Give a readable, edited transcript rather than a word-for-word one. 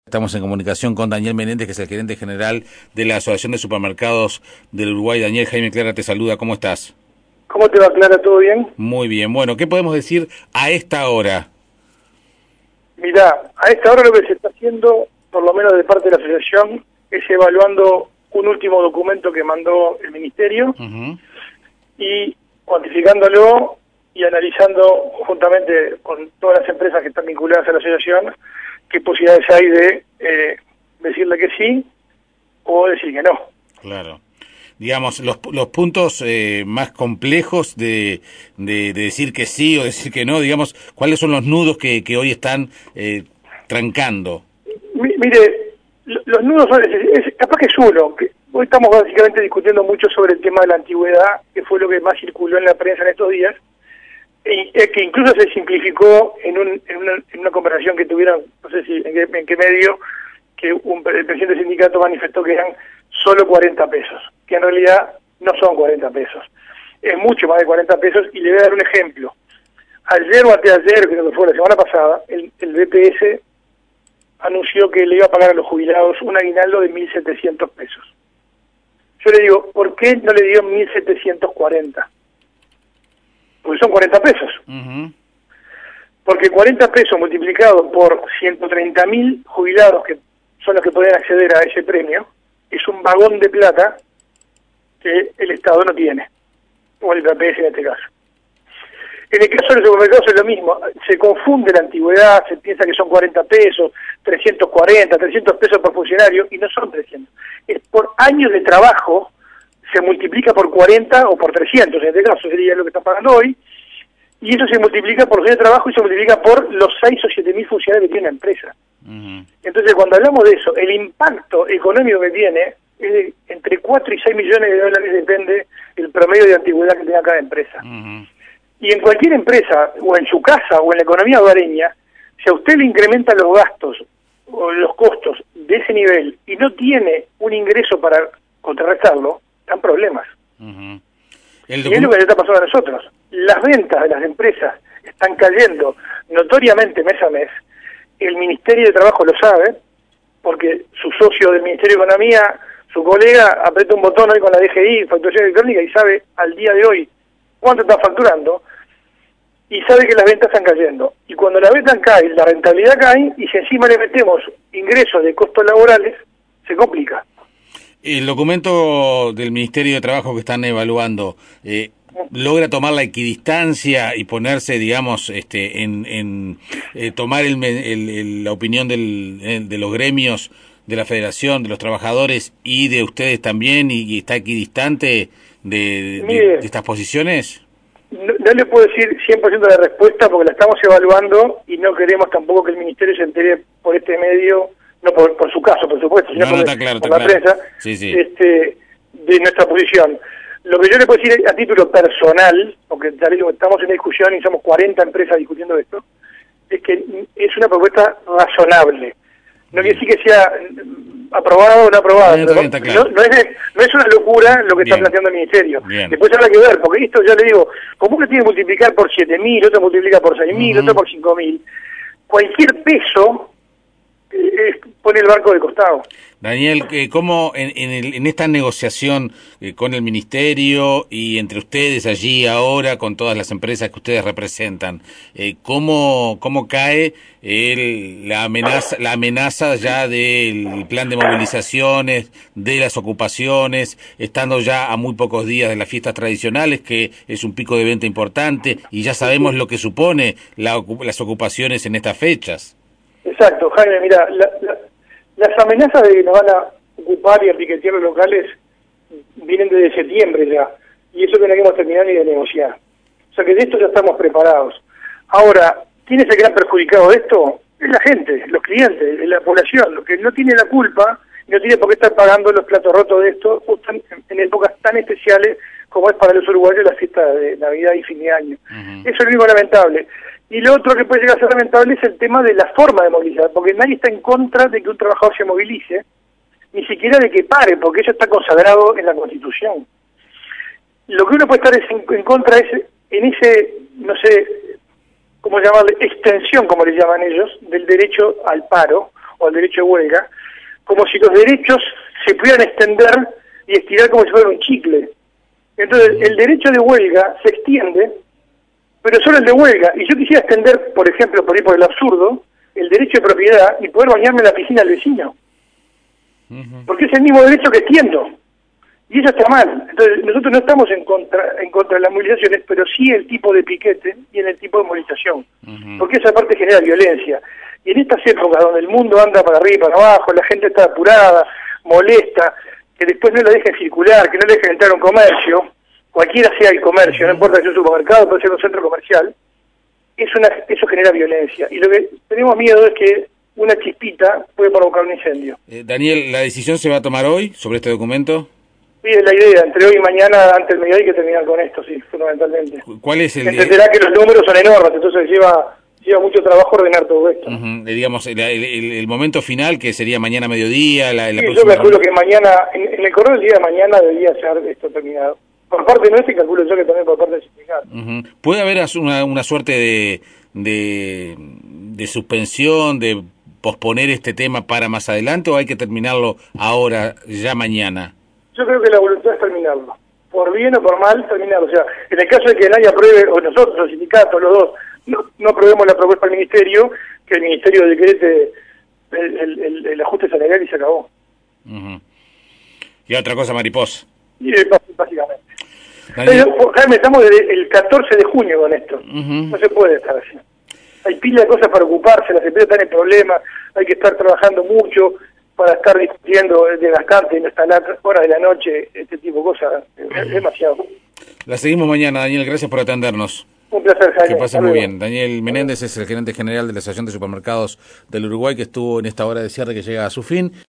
Estamos en comunicación con Daniel Menéndez, que es el gerente general de la Asociación de Supermercados del Uruguay. Daniel, Jaime Clara te saluda, ¿cómo estás? ¿Cómo te va, Clara? ¿Todo bien? Muy bien. Bueno, ¿qué podemos decir a esta hora? Mirá, a esta hora lo que se está haciendo, por lo menos de parte de la asociación, es evaluando un último documento que mandó el Ministerio y cuantificándolo y analizando juntamente con todas las empresas que están vinculadas a la asociación qué posibilidades hay de decirle que sí o decir que no. Claro. Digamos, los puntos más complejos de decir que sí o decir que no, digamos, ¿cuáles son los nudos que hoy están trancando? Mire, los nudos son, capaz que es uno, que hoy estamos básicamente discutiendo mucho sobre el tema de la antigüedad, que fue lo que más circuló en la prensa en estos días, y que incluso se simplificó en una conversación que tuvieron, no sé si en qué medio, que el presidente del sindicato manifestó que eran solo 40 pesos, que en realidad no son 40 pesos, es mucho más de 40 pesos, y le voy a dar un ejemplo. Ayer o anteayer, creo que fue la semana pasada, el BPS anunció que le iba a pagar a los jubilados un aguinaldo de 1.700 pesos. Yo le digo, ¿por qué no le dio 1.740? Porque son 40 pesos. Porque 40 pesos multiplicado por 130.000 jubilados, que son los que pueden acceder a ese premio, es un vagón de plata que el Estado no tiene, o el BPS en este caso. En el caso de los supermercados es lo mismo, se confunde la antigüedad, se piensa que son 40 pesos, 340, 300 pesos por funcionario, y no son 300. Es por años de trabajo, se multiplica por 40 o por 300, en este caso sería lo que están pagando hoy, y eso se multiplica por los años de trabajo y se multiplica por los 6 o 7 mil funcionarios que tiene la empresa. Entonces, cuando hablamos de eso, el impacto económico que tiene es de entre 4 y 6 millones de dólares, depende el promedio de antigüedad que tenga cada empresa. Y en cualquier empresa, o en su casa, o en la economía hogareña, si a usted le incrementa los gastos o los costos de ese nivel y no tiene un ingreso para contrarrestarlo, están problemas. Y es lo que le está pasando a nosotros. Las ventas de las empresas están cayendo notoriamente mes a mes. El Ministerio de Trabajo lo sabe, porque su socio del Ministerio de Economía, su colega, aprieta un botón hoy con la DGI, facturación electrónica, y sabe al día de hoy cuánto está facturando, y sabe que las ventas están cayendo. Y cuando las ventas caen, la rentabilidad cae, y si encima le metemos ingresos de costos laborales, se complica. El documento del Ministerio de Trabajo que están evaluando, ¿logra tomar la equidistancia y ponerse, digamos, tomar la opinión de los gremios, de la Federación, de los trabajadores y de ustedes también, y está equidistante de estas posiciones? No le puedo decir 100% la respuesta porque la estamos evaluando y no queremos tampoco que el Ministerio se entere por este medio, no por su caso, por supuesto, sino está claro, por la prensa, sí. de nuestra posición. Lo que yo le puedo decir a título personal, porque estamos en una discusión y somos 40 empresas discutiendo esto, es que es una propuesta razonable. No quiere decir que sea aprobado o no aprobado, no es una locura lo que está planteando el Ministerio. Después habrá que ver, porque esto ya le digo, como uno tiene que multiplicar por 7.000, otro multiplica por 6.000, otro por 5.000, cualquier peso pone el barco de costado. Daniel, ¿cómo en esta negociación con el Ministerio y entre ustedes allí ahora, con todas las empresas que ustedes representan, cómo cae la amenaza ya del plan de movilizaciones, de las ocupaciones, estando ya a muy pocos días de las fiestas tradicionales, que es un pico de venta importante, y ya sabemos lo que supone las ocupaciones en estas fechas? Exacto, Jaime, mira, las amenazas de que nos van a ocupar y a piquetear los locales vienen desde septiembre ya, y eso que no queremos terminar ni de negociar. O sea que de esto ya estamos preparados. Ahora, ¿quién es el gran perjudicado de esto? Es la gente, los clientes, la población, lo que no tiene la culpa y no tiene por qué estar pagando los platos rotos de esto justo en épocas tan especiales como es para los uruguayos la fiesta de Navidad y fin de año. Eso es lo único lamentable. Y lo otro que puede llegar a ser lamentable es el tema de la forma de movilizar, porque nadie está en contra de que un trabajador se movilice, ni siquiera de que pare, porque eso está consagrado en la Constitución. Lo que uno puede estar en contra es en ese, no sé cómo llamarle, extensión, como le llaman ellos, del derecho al paro, o al derecho de huelga, como si los derechos se pudieran extender y estirar como si fuera un chicle. Entonces, el derecho de huelga se extiende, pero solo el de huelga. Y yo quisiera extender, por ejemplo, por ahí por el absurdo, el derecho de propiedad y poder bañarme en la piscina del vecino. Porque es el mismo derecho que extiendo. Y eso está mal. Entonces, nosotros no estamos en contra de las movilizaciones, pero sí el tipo de piquete y en el tipo de movilización. Porque esa parte genera violencia. Y en estas épocas donde el mundo anda para arriba y para abajo, la gente está apurada, molesta, que después no la dejen circular, que no le dejen entrar a un comercio, cualquiera sea el comercio, no importa si es un supermercado, puede ser un centro comercial, eso genera violencia. Y lo que tenemos miedo es que una chispita puede provocar un incendio. Daniel, ¿la decisión se va a tomar hoy sobre este documento? Sí, es la idea, entre hoy y mañana, antes del mediodía, hay que terminar con esto, sí, fundamentalmente. ¿Cuál es el...? Entenderá que los números son enormes, entonces lleva mucho trabajo ordenar todo esto. Digamos, el momento final, que sería mañana mediodía, la sí, próxima... yo calculo que mañana, en el correo del día de mañana debería ser esto terminado. Por parte nuestra y calculo yo que también por parte del sindicato. ¿Puede haber una suerte de suspensión, de posponer este tema para más adelante, o hay que terminarlo ahora, ya mañana? Yo creo que la voluntad es terminarlo. Por bien o por mal, terminarlo. O sea, en el caso de que nadie apruebe, o nosotros, los sindicatos, los dos, no aprobemos la propuesta del Ministerio, que el Ministerio decrete el ajuste salarial y se acabó. Y otra cosa mariposa. Y básicamente. Jaime, estamos desde el 14 de junio con esto. No se puede estar así. Hay pila de cosas para ocuparse, las empresas están en problemas, hay que estar trabajando mucho para estar discutiendo desgastante en estas horas de la noche, este tipo de cosas. Es demasiado. La seguimos mañana, Daniel, gracias por atendernos. Un placer, Jaime. Que pasen muy bien. Daniel Menéndez es el gerente general de la Asociación de Supermercados del Uruguay, que estuvo en esta hora de cierre que llega a su fin.